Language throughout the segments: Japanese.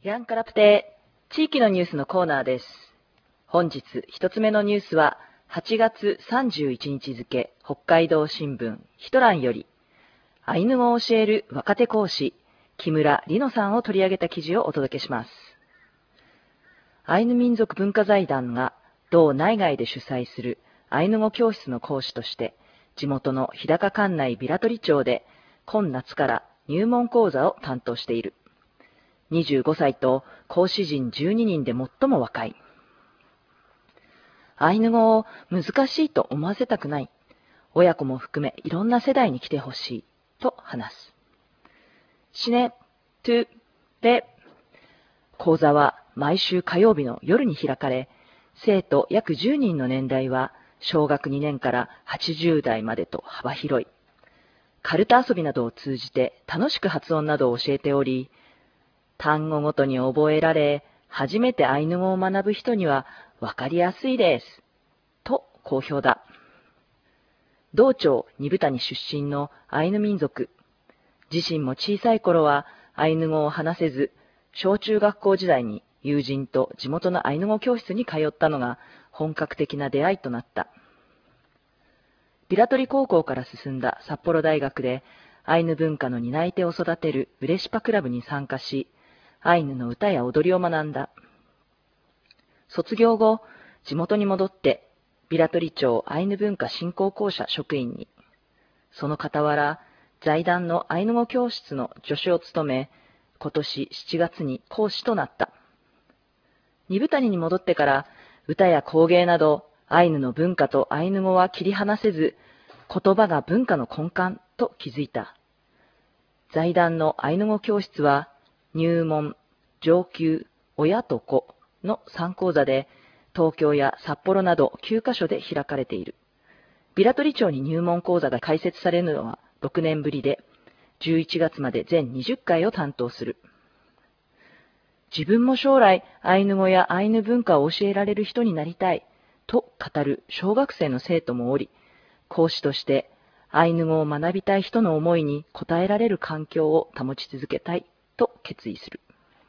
ヤンカラプテ、地域のニュースのコーナーです。本日一つ目のニュースは、8月31日付、北海道新聞、ヒトランより、アイヌ語を教える若手講師、木村里乃さんを取り上げた記事をお届けします。アイヌ民族文化財団が、道内外で主催するアイヌ語教室の講師として、地元の日高管内平取町で、今夏から入門講座を担当している。25歳と講師陣12人で最も若い。アイヌ語を難しいと思わせたくない。親子も含めいろんな世代に来てほしい。と話す。シネ、トゥ、レ。講座は毎週火曜日の夜に開かれ、生徒約10人の年代は小学2年から80代までと幅広い。カルタ遊びなどを通じて楽しく発音などを教えており、単語ごとに覚えられ、初めてアイヌ語を学ぶ人には分かりやすいです。と好評だ。道町二部谷出身のアイヌ民族。自身も小さい頃はアイヌ語を話せず、小中学校時代に友人と地元のアイヌ語教室に通ったのが本格的な出会いとなった。平取高校から進んだ札幌大学でアイヌ文化の担い手を育てるウレシパクラブに参加し、アイヌの歌や踊りを学んだ。卒業後、地元に戻って、平取町アイヌ文化振興公社職員に、その傍ら、財団のアイヌ語教室の助手を務め、今年7月に講師となった。二部谷に戻ってから、歌や工芸など、アイヌの文化とアイヌ語は切り離せず、言葉が文化の根幹と気づいた。財団のアイヌ語教室は、入門、上級、親と子の3講座で、東京や札幌など9カ所で開かれている。平取町に入門講座が開設されるのは6年ぶりで、11月まで全20回を担当する。自分も将来、アイヌ語やアイヌ文化を教えられる人になりたい、と語る小学生の生徒もおり、講師としてアイヌ語を学びたい人の思いに応えられる環境を保ち続けたいと決意する。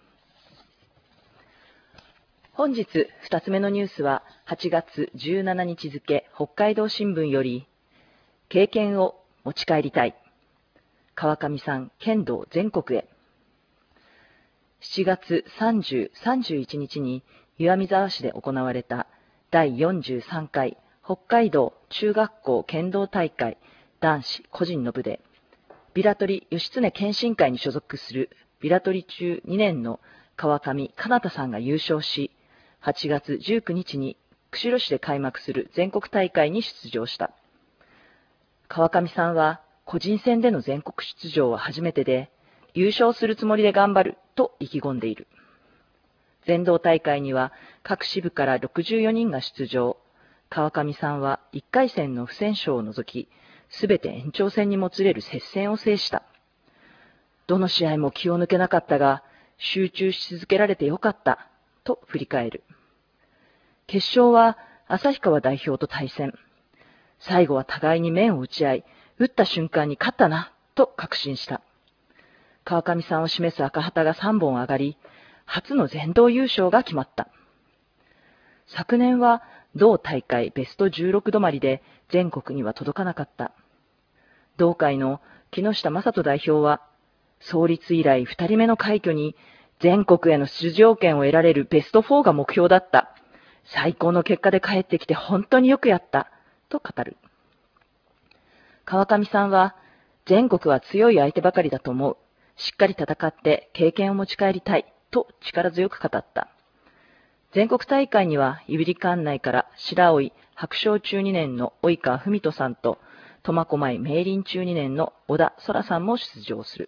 本日2つ目のニュースは8月17日付北海道新聞より、経験を持ち帰りたい。川上さん剣道全国へ。7月30、31日に岩見沢市で行われた第43回北海道中学校剣道大会男子個人の部で、平取義経謙信会に所属する平取中2年の川上かなたさんが優勝し、8月19日に釧路市で開幕する全国大会に出場した。川上さんは個人戦での全国出場は初めてで、優勝するつもりで頑張ると意気込んでいる。全道大会には各支部から64人が出場。川上さんは1回戦の不戦勝を除き、すべて延長戦にもつれる接戦を制した。どの試合も気を抜けなかったが、集中し続けられてよかった、と振り返る。決勝は旭川代表と対戦。最後は互いに面を打ち合い、打った瞬間に勝ったな、と確信した。川上さんを示す赤旗が3本上がり、初の全道優勝が決まった。昨年は同大会ベスト16止まりで全国には届かなかった。同会の木下正人代表は、創立以来2人目の快挙に全国への出場権を得られるベスト4が目標だった。最高の結果で帰ってきて本当によくやった、と語る。川上さんは、全国は強い相手ばかりだと思う。しっかり戦って経験を持ち帰りたい、と力強く語った。全国大会には、胆振管内から白老白鳥中2年の及川文人さんと、苫小牧明林中2年の小田空さんも出場する。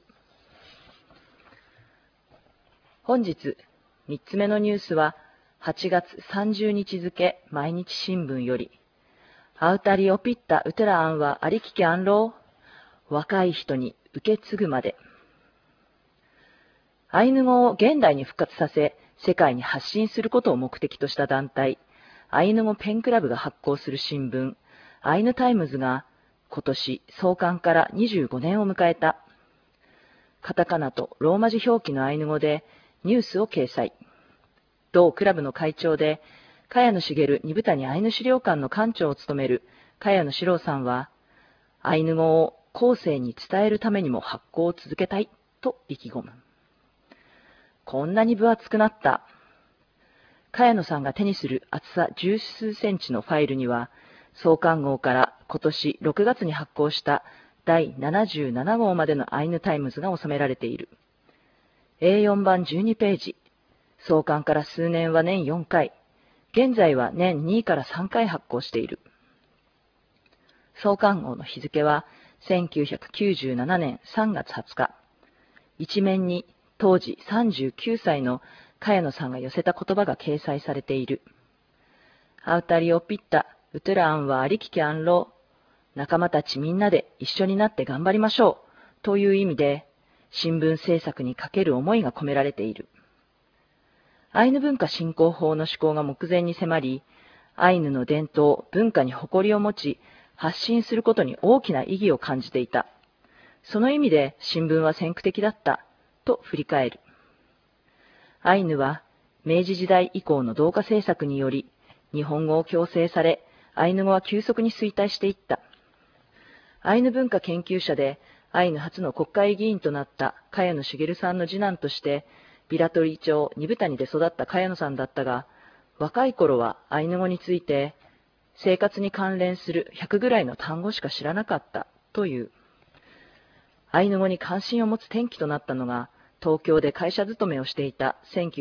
本日、3つ目のニュースは、8月30日付毎日新聞より、アウタリオピッタウテラアンはありききあんろう、若い人に受け継ぐまで。アイヌ語を現代に復活させ、世界に発信することを目的とした団体、アイヌ語ペンクラブが発行する新聞、アイヌタイムズが今年創刊から25年を迎えた。カタカナとローマ字表記のアイヌ語でニュースを掲載。同クラブの会長で、茅野茂二谷アイヌ資料館の館長を務める茅野史郎さんは、アイヌ語を後世に伝えるためにも発行を続けたいと意気込む。こんなに分厚くなった。茅野さんが手にする厚さ十数センチのファイルには、創刊号から今年6月に発行した第77号までのアイヌタイムズが収められている。A4 版12ページ。創刊から数年は年4回。現在は年2から3回発行している。創刊号の日付は1997年3月20日。一面に当時39歳の茅野さんが寄せた言葉が掲載されている。アウタリオピッタ、ウトゥラアンはありききあんろう。仲間たちみんなで一緒になって頑張りましょう。という意味で、新聞制作にかける思いが込められている。アイヌ文化振興法の施行が目前に迫り、アイヌの伝統、文化に誇りを持ち、発信することに大きな意義を感じていた。その意味で新聞は先駆的だった、と振り返る。アイヌは明治時代以降の同化政策により、日本語を強制され、アイヌ語は急速に衰退していった。アイヌ文化研究者で、アイヌ初の国会議員となった茅野茂さんの次男として、ビラトリ町二部谷で育った茅野さんだったが、若い頃はアイヌ語について、生活に関連する100ぐらいの単語しか知らなかったという。アイヌ語に関心を持つ転機となったのが、東京で会社勤めをしていた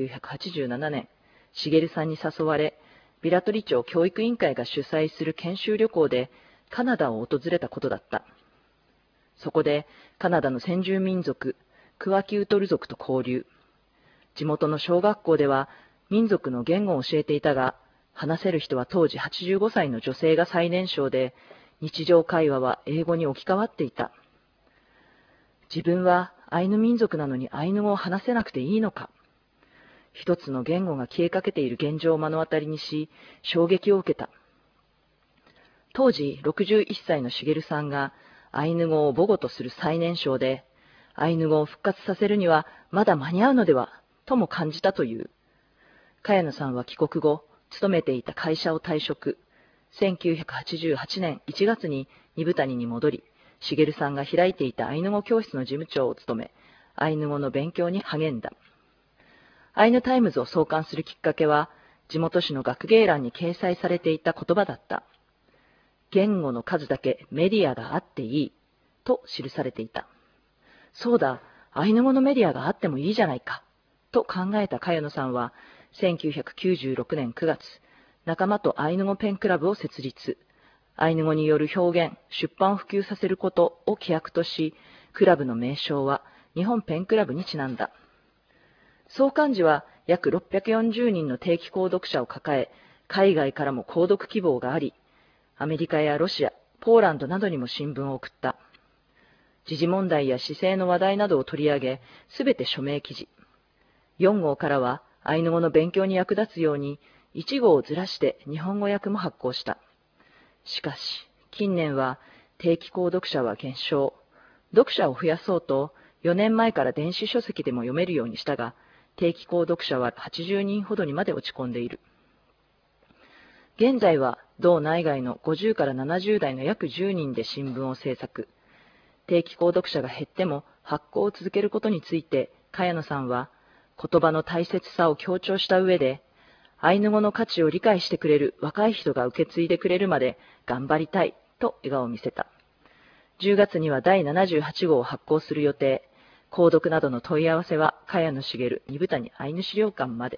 1987年、茂さんに誘われ、ビラトリ町教育委員会が主催する研修旅行でカナダを訪れたことだった。そこでカナダの先住民族、クワキウトル族と交流。地元の小学校では民族の言語を教えていたが、話せる人は当時85歳の女性が最年少で、日常会話は英語に置き換わっていた。自分はアイヌ民族なのにアイヌ語を話せなくていいのか。一つの言語が消えかけている現状を目の当たりにし、衝撃を受けた。当時61歳の茂さんがアイヌ語を母語とする最年少で、アイヌ語を復活させるにはまだ間に合うのでは、とも感じたという。茅野さんは帰国後、勤めていた会社を退職。1988年1月に二部谷に戻り、茂さんが開いていたアイヌ語教室の事務長を務め、アイヌ語の勉強に励んだ。アイヌタイムズを創刊するきっかけは、地元紙の学芸欄に掲載されていた言葉だった。言語の数だけメディアがあっていい、と記されていた。そうだ、アイヌ語のメディアがあってもいいじゃないか、と考えた茅野さんは、1996年9月、仲間とアイヌ語ペンクラブを設立。アイヌ語による表現、出版を普及させることを規約とし、クラブの名称は日本ペンクラブにちなんだ。創刊時は約640人の定期購読者を抱え、海外からも購読希望があり、アメリカやロシア、ポーランドなどにも新聞を送った。時事問題や市政の話題などを取り上げ、すべて署名記事。4号からはアイヌ語の勉強に役立つように、1号をずらして日本語訳も発行した。しかし、近年は定期購読者は減少。読者を増やそうと、4年前から電子書籍でも読めるようにしたが、定期購読者は80人ほどにまで落ち込んでいる。現在は道内外の50から70代の約10人で新聞を制作。定期購読者が減っても発行を続けることについて、茅野さんは言葉の大切さを強調した上で、アイヌ語の価値を理解してくれる若い人が受け継いでくれるまで頑張りたいと笑顔を見せた。10月には第78号を発行する予定。購読などの問い合わせは茅野茂二部谷アイヌ資料館まで。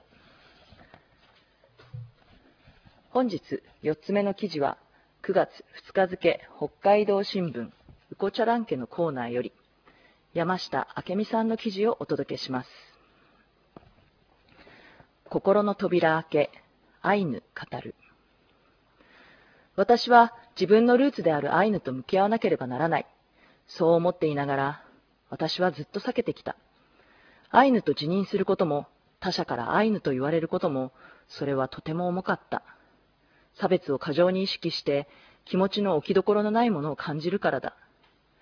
本日4つ目の記事は9月2日付北海道新聞ウコチャラン家のコーナーより山下明美さんの記事をお届けします。心の扉開け、アイヌ語る。私は自分のルーツであるアイヌと向き合わなければならない。そう思っていながら、私はずっと避けてきた。アイヌと自認することも、他者からアイヌと言われることも、それはとても重かった。差別を過剰に意識して、気持ちの置きどころのないものを感じるからだ。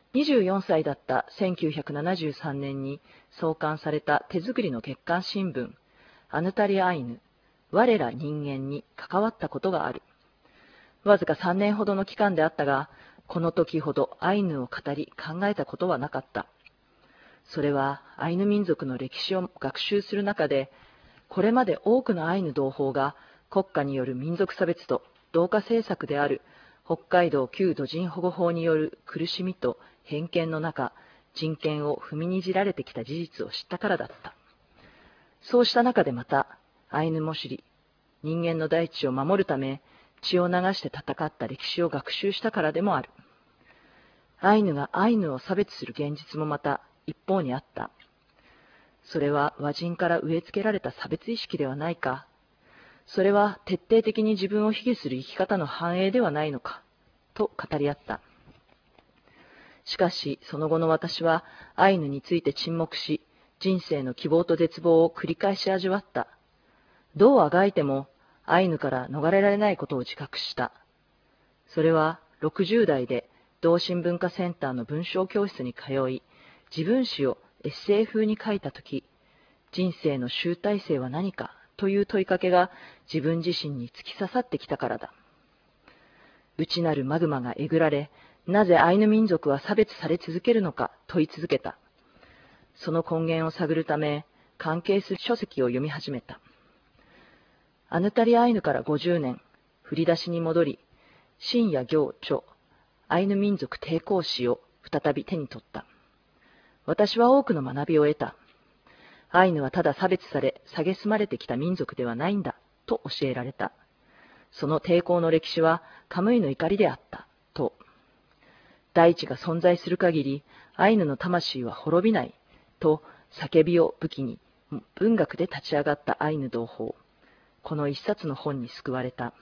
24歳だった1973年に創刊された手作りの月刊新聞、アヌタリアイヌ、我ら人間に関わったことがある。わずか3年ほどの期間であったが、この時ほどアイヌを語り考えたことはなかった。それはアイヌ民族の歴史を学習する中で、これまで多くのアイヌ同胞が国家による民族差別と同化政策である北海道旧土人保護法による苦しみと偏見の中、人権を踏みにじられてきた事実を知ったからだった。そうした中でまた、アイヌも知り、人間の大地を守るため、血を流して戦った歴史を学習したからでもある。アイヌがアイヌを差別する現実もまた一方にあった。それは和人から植え付けられた差別意識ではないか。それは徹底的に自分を卑下する生き方の反映ではないのか、と語り合った。しかし、その後の私はアイヌについて沈黙し、人生の希望と絶望を繰り返し味わった。どうあがいてもアイヌから逃れられないことを自覚した。それは60代で同心文化センターの文章教室に通い、自分史をエッセイ風に書いたとき、人生の集大成は何かという問いかけが自分自身に突き刺さってきたからだ。内なるマグマがえぐられ、なぜアイヌ民族は差別され続けるのか問い続けた。その根源を探るため、関係する書籍を読み始めた。アヌタリアイヌから50年、振り出しに戻り、深夜行著、アイヌ民族抵抗史を再び手に取った。私は多くの学びを得た。アイヌはただ差別され、蔑まれてきた民族ではないんだ、と教えられた。その抵抗の歴史はカムイの怒りであった、と。大地が存在する限り、アイヌの魂は滅びない、と叫びを武器に、文学で立ち上がったアイヌ同胞。この一冊の本に救われた。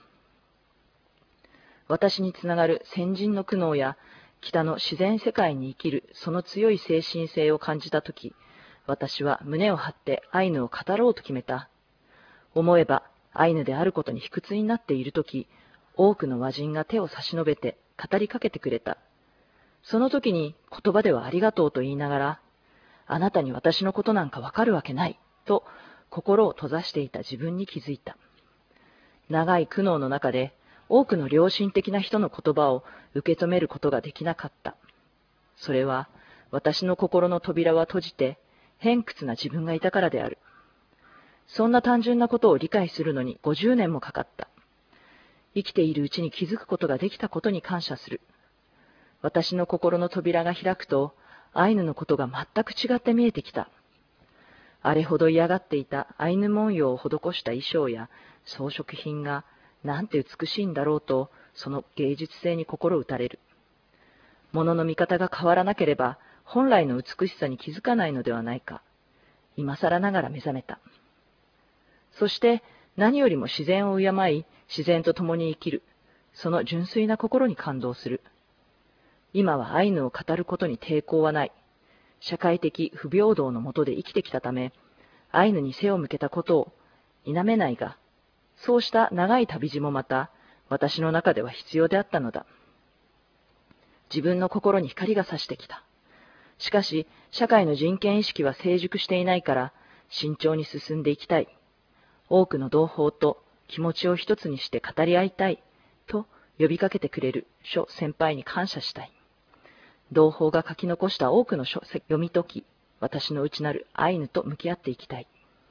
私につながる先人の苦悩や、北の自然世界に生きるその強い精神性を感じたとき、私は胸を張ってアイヌを語ろうと決めた。思えば、アイヌであることに卑屈になっているとき、多くの和人が手を差し伸べて語りかけてくれた。その時に言葉ではありがとうと言いながら、あなたに私のことなんかわかるわけない、と心を閉ざしていた自分に気づいた。長い苦悩の中で、多くの良心的な人の言葉を受け止めることができなかった。それは、私の心の扉は閉じて、偏屈な自分がいたからである。そんな単純なことを理解するのに50年もかかった。生きているうちに気づくことができたことに感謝する。私の心の扉が開くと、アイヌのことが全く違って見えてきた。あれほど嫌がっていたアイヌ文様を施した衣装や装飾品がなんて美しいんだろうと、その芸術性に心打たれる。物の見方が変わらなければ、本来の美しさに気づかないのではないか。今更ながら目覚めた。そして何よりも自然を敬い、自然と共に生きる。その純粋な心に感動する。今はアイヌを語ることに抵抗はない。社会的不平等の下で生きてきたため、アイヌに背を向けたことを否めないが、そうした長い旅路もまた、私の中では必要であったのだ。自分の心に光が差してきた。しかし、社会の人権意識は成熟していないから、慎重に進んでいきたい。多くの同胞と気持ちを一つにして語り合いたい、と呼びかけてくれる諸先輩に感謝したい。同胞が書き残した多くの書読み解き、私の内なるアイヌと向き合っていきたい。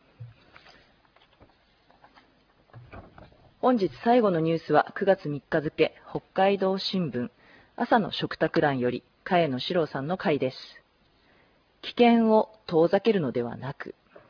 本日最後のニュースは9月3日付、北海道新聞、朝の食卓欄より、茅野史郎さんの回です。危険を遠ざけるのではなく、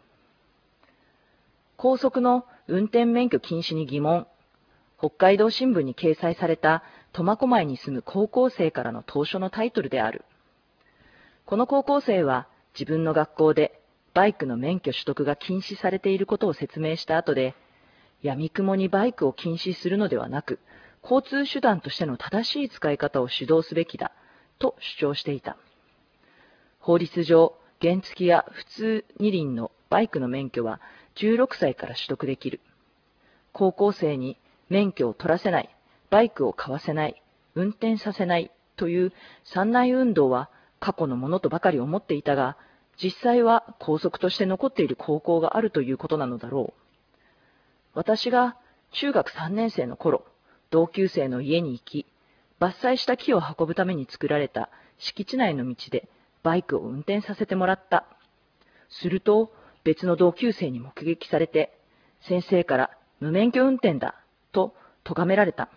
高速の運転免許禁止に疑問、北海道新聞に掲載された苫小牧に住む高校生からの投書のタイトルである。この高校生は自分の学校でバイクの免許取得が禁止されていることを説明した後で、闇雲にバイクを禁止するのではなく、交通手段としての正しい使い方を指導すべきだ、と主張していた。法律上、原付や普通二輪のバイクの免許は16歳から取得できる。高校生に免許を取らせない、バイクを買わせない、運転させないという山内運動は過去のものとばかり思っていたが、実際は校則として残っている高校があるということなのだろう。私が中学3年生の頃、同級生の家に行き、伐採した木を運ぶために作られた敷地内の道でバイクを運転させてもらった。すると別の同級生に目撃されて、先生から無免許運転だと咎められた。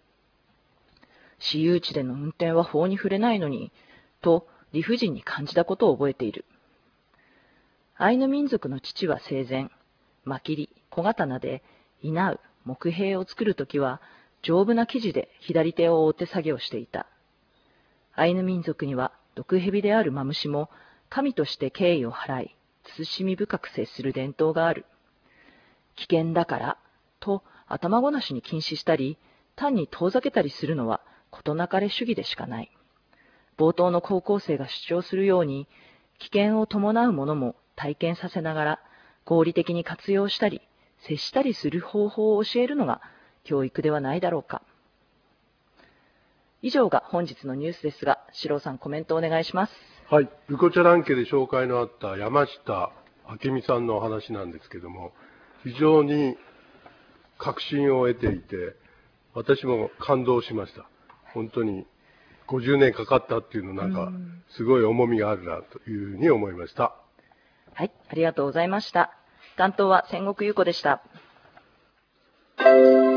私有地での運転は法に触れないのに、と理不尽に感じたことを覚えている。アイヌ民族の父は生前、マキリ、小刀で稲う木塀を作るときは、丈夫な生地で左手を覆って作業していた。アイヌ民族には毒蛇であるマムシも神として敬意を払い、慎み深く接する伝統がある。危険だからと頭ごなしに禁止したり、単に遠ざけたりするのは事なかれ主義でしかない。冒頭の高校生が主張するように、危険を伴うものも体験させながら、合理的に活用したり、接したりする方法を教えるのが教育ではないだろうか。以上が本日のニュースですが、四郎さんコメントお願いします。 はい、ルコチャラン家で紹介のあった山下明美さんのお話なんですけども、非常に確信を得ていて、私も感動しました。本当に50年かかったっていうのなんかすごい重みがあるなというふうに思いました。 はい、ありがとうございました。担当は千石優子でした。